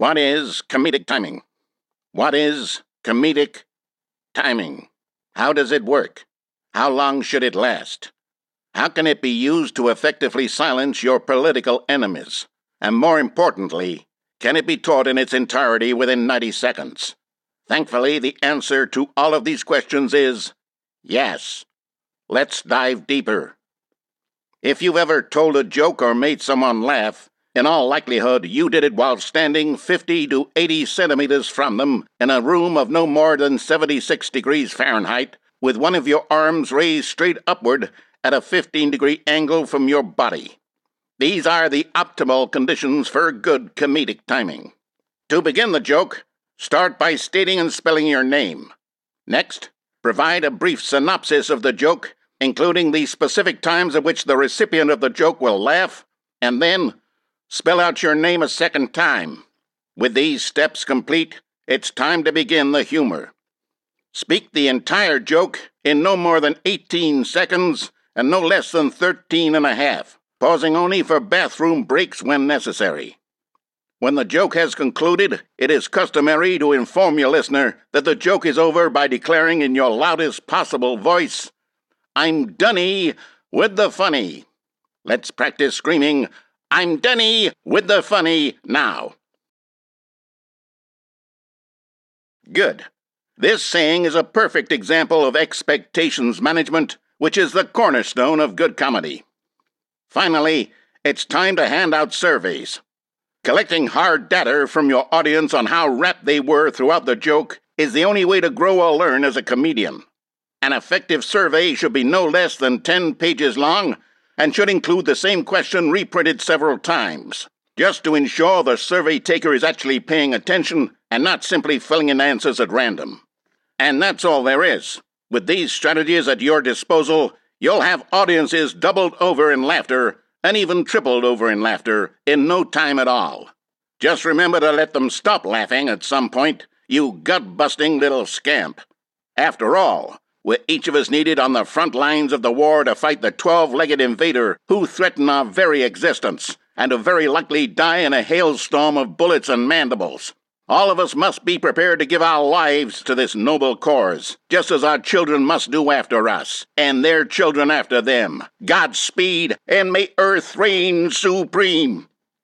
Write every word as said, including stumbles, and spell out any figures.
What is comedic timing? What is comedic timing? How does it work? How long should it last? How can it be used to effectively silence your political enemies? And more importantly, can it be taught in its entirety within ninety seconds? Thankfully, the answer to all of these questions is yes. Let's dive deeper. If you've ever told a joke or made someone laugh, in all likelihood, you did it while standing fifty to eighty centimeters from them in a room of no more than seventy-six degrees Fahrenheit, with one of your arms raised straight upward at a fifteen degree angle from your body. These are the optimal conditions for good comedic timing. To begin the joke, start by stating and spelling your name. Next, provide a brief synopsis of the joke, including the specific times at which the recipient of the joke will laugh, and then spell out your name a second time. With these steps complete, it's time to begin the humor. Speak the entire joke in no more than eighteen seconds and no less than thirteen and a half, pausing only for bathroom breaks when necessary. When the joke has concluded, it is customary to inform your listener that the joke is over by declaring in your loudest possible voice, "I'm Dunny with the funny." Let's practice screaming, "I'm Dunny with the funny" now. Good. This saying is a perfect example of expectations management, which is the cornerstone of good comedy. Finally, it's time to hand out surveys. Collecting hard data from your audience on how rapt they were throughout the joke is the only way to grow or learn as a comedian. An effective survey should be no less than ten pages long and should include the same question reprinted several times, just to ensure the survey taker is actually paying attention and not simply filling in answers at random. And that's all there is. With these strategies at your disposal, you'll have audiences doubled over in laughter and even tripled over in laughter in no time at all. Just remember to let them stop laughing at some point, you gut-busting little scamp. After all, we're each of us needed on the front lines of the war to fight the twelve-legged invader who threaten our very existence and who very likely die in a hailstorm of bullets and mandibles. All of us must be prepared to give our lives to this noble cause, just as our children must do after us, and their children after them. Godspeed, and may Earth reign supreme.